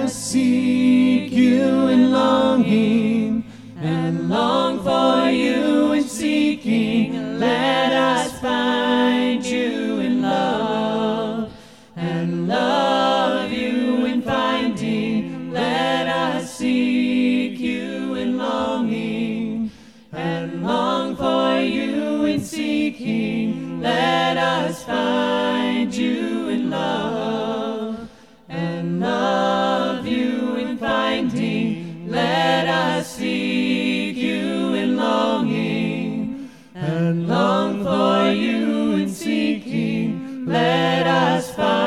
us seek you in longing, and long for you in seeking. Let us find you in love, and love you in finding. Let us seek you in longing, and long for you in seeking. Let us find you in love, and love you in finding. Let us seek you in longing, and long for you in seeking. Let us find